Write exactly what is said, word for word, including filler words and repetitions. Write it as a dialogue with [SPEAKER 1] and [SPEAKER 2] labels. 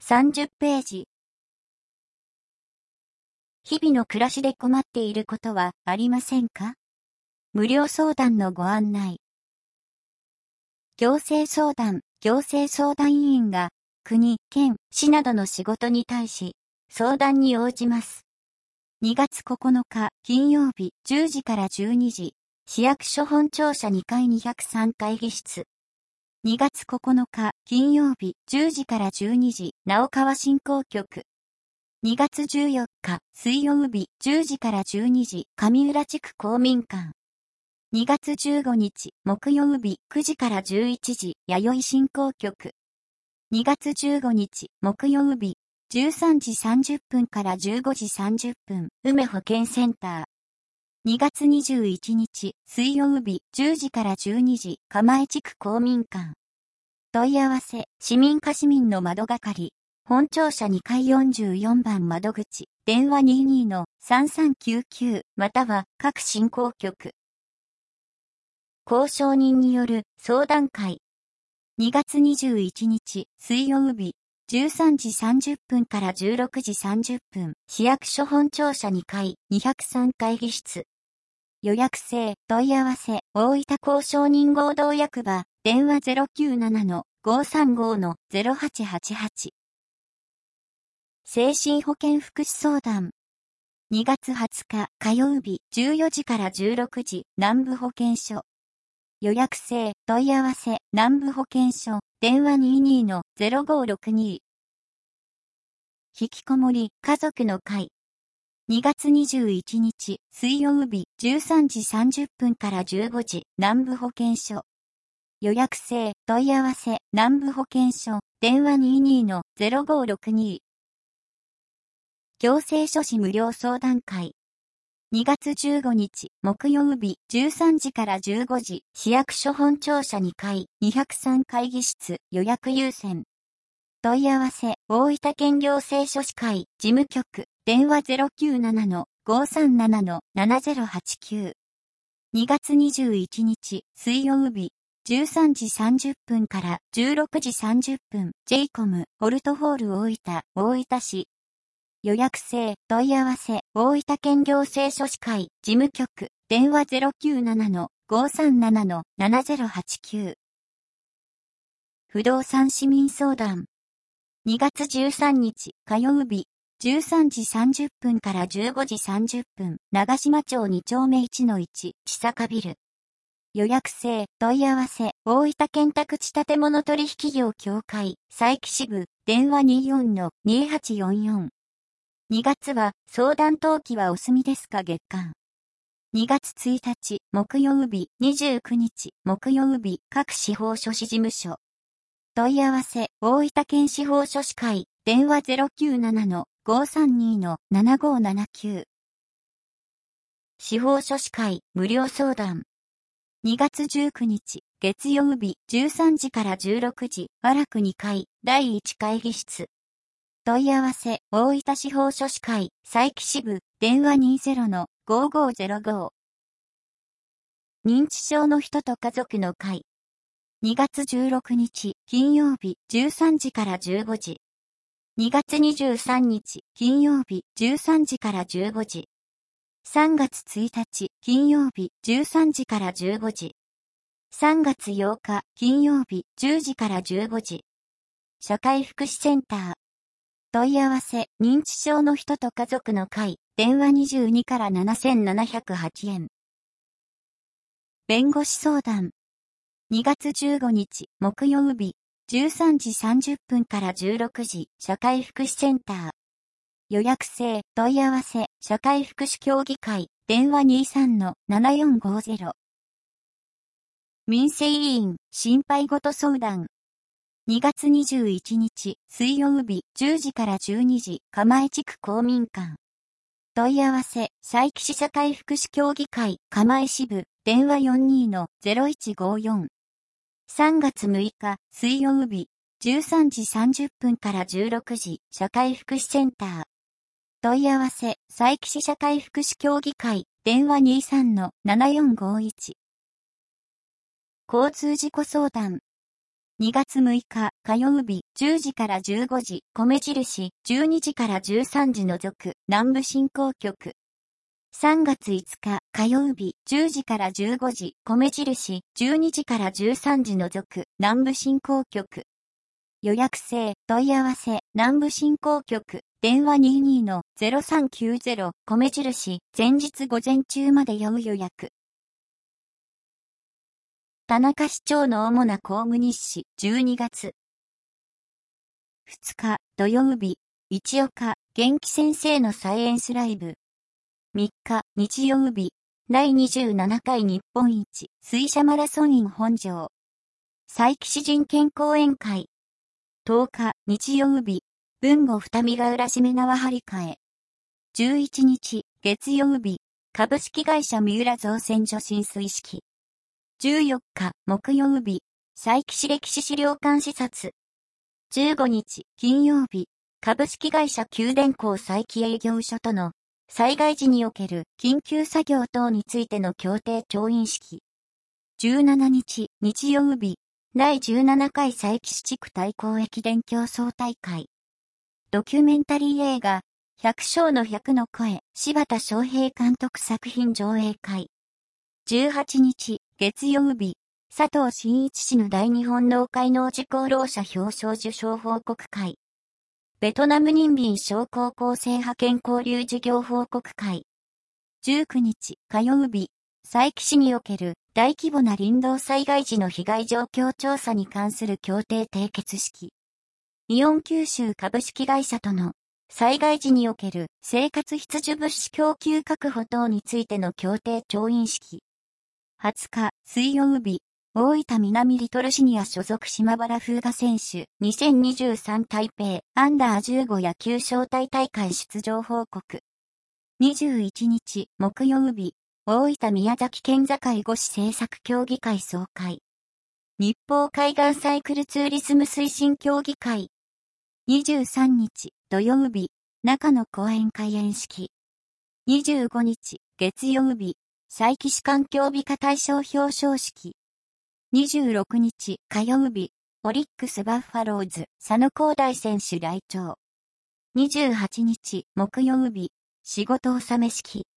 [SPEAKER 1] さんじゅっページ。日々の暮らしで困っていることはありませんか？無料相談のご案内。行政相談、行政相談委員が国、県、市などの仕事に対し相談に応じます。にがつここのか金曜日じゅうじからじゅうにじ、市役所本庁舎にかいにひゃくさん会議室。にがつここのか金曜日じゅうじからじゅうにじ、直川振興局。にがつじゅうよっか水曜日じゅうじからじゅうにじ、上浦地区公民館。にがつじゅうごにち木曜日くじからじゅういちじ、弥生振興局。にがつじゅうごにち木曜日じゅうさんじさんじゅっぷんからじゅうごじさんじゅっぷん、梅保健センター。にがつにじゅういちにち水曜日じゅうじからじゅうにじ、蒲江地区公民館。問い合わせ、市民課市民の窓係。本庁舎にかいよんじゅうよんばん窓口、電話 にじゅうに のさんさんきゅうきゅう、または各振興局。交渉人による相談会。にがつにじゅういちにち水曜日じゅうさんじさんじゅっぷんからじゅうろくじさんじゅっぷん、市役所本庁舎にかいにひゃくさん会議室。予約制問い合わせ大分交渉人合同役場電話 ゼロきゅうななのごーさんごのゼロはちはちはち。精神保健福祉相談。にがつはつか火曜日じゅうよじからじゅうろくじ、南部保健所。予約制問い合わせ南部保健所電話 にじゅうに のゼロごーろくに。引きこもり家族の会。にがつにじゅういちにち水曜日じゅうさんじさんじゅっぷんからじゅうごじ、南部保健所。予約制問い合わせ南部保健所電話 にじゅうに のゼロごーろくに。行政書士無料相談会。にがつじゅうごにち木曜日じゅうさんじからじゅうごじ、市役所本庁舎にかいにひゃくさん会議室予約優先。問い合わせ大分県行政書士会事務局電話 ゼロきゅうななのごーさんななのななゼロはちきゅう。にがつにじゅういちにち水曜日じゅうさんじさんじゅっぷんからじゅうろくじさんじゅっぷん ジェイコム ホルトホール大分大分市。予約制問い合わせ大分県行政書士会事務局電話 ゼロきゅうななのごーさんななのななゼロはちきゅう。不動産市民相談。にがつじゅうさんにち火曜日じゅうさんじさんじゅっぷんからじゅうごじさんじゅっぷん、長島町にちょうめいちのいち、千坂ビル。予約制問い合わせ大分県宅地建物取引業協会佐伯支部電話 にじゅうよんのにはちよんよん。にがつは相談登記はお済みですか月間。にがつついたち木曜日にじゅうくにち木曜日各司法書士事務所。問い合わせ大分県司法書士会電話 ゼロきゅうななのごーさんにのななごーななきゅう。司法書士会無料相談。にがつじゅうくにち月曜日じゅうさんじからじゅうろくじ、和楽にかいだいいち会議室。問い合わせ大分司法書士会佐伯支部電話 にじゅうのごーごーゼロごー。認知症の人と家族の会。にがつじゅうろくにち金曜日じゅうさんじからじゅうごじ。にがつにじゅうさんにち金曜日じゅうさんじからじゅうごじ。さんがつついたち金曜日じゅうさんじからじゅうごじ。さんがつようか金曜日じゅうじからじゅうごじ。社会福祉センター。問い合わせ認知症の人と家族の会電話にじゅうにからななせんななひゃくはちえん。弁護士相談。にがつじゅうごにち木曜日じゅうさんじさんじゅっぷんからじゅうろくじ社会福祉センター。予約制問い合わせ社会福祉協議会電話 にじゅうさんのななよんごーゼロ。民生委員心配事相談。にがつにじゅういちにち水曜日じゅうじからじゅうにじ蒲江地区公民館。問い合わせ佐伯市社会福祉協議会蒲江支部電話 よんじゅうにのゼロいちごーよん。さんがつむいか水曜日じゅうさんじさんじゅっぷんからじゅうろくじ社会福祉センター。問い合わせ佐伯市社会福祉協議会電話 にじゅうさんのななよんごーいち。交通事故相談。 にがつむいか火曜日じゅうじからじゅうごじ、米印じゅうにじからじゅうさんじ除く南部振興局。さんがついつか火曜日じゅうじからじゅうごじ、米印じゅうにじからじゅうさんじ除く南部振興局。予約制問い合わせ南部振興局電話 にじゅうに の ゼロさんきゅうゼロ 米印前日午前中まで要予約。田中市長の主な公務日誌じゅうにがつふつか土曜日市岡元気先生のサイエンスライブ。みっか日曜日だいにじゅうななかい日本一水車マラソン in 本庄佐伯市人権講演会。とおか日曜日豊後二見ヶ浦しめ縄張り替え。じゅういちにち月曜日株式会社三浦造船所進水式。じゅうよっか木曜日佐伯市歴史資料館視察。じゅうごにち金曜日株式会社九電工佐伯営業所との災害時における緊急作業等についての協定調印式。じゅうしちにち日曜日だいじゅうななかい佐伯市地区対抗駅伝競争大会。ドキュメンタリー映画百姓の百の声柴田翔平監督作品上映会。じゅうはちにち月曜日佐藤真一氏の大日本農会農事功労者表彰受賞報告会。ベトナム人民小高校生派遣交流事業報告会。じゅうくにち火曜日佐伯市における大規模な林道災害時の被害状況調査に関する協定締結式。イオン九州株式会社との災害時における生活必需物資供給確保等についての協定調印式。はつか水曜日大分南リトルシニア所属島原風雅選手にせんにじゅうさん台北アンダーじゅうご野球招待大会出場報告。にじゅういちにち木曜日大分宮崎県境越し政策協議会総会。日報海岸サイクルツーリズム推進協議会。にじゅうさんにち土曜日中野公園開園式。にじゅうごにち月曜日佐伯市環境美化大賞表彰式。にじゅうろくにち火曜日オリックスバッファローズ佐野光大選手来庁。にじゅうはちにち木曜日仕事納め式。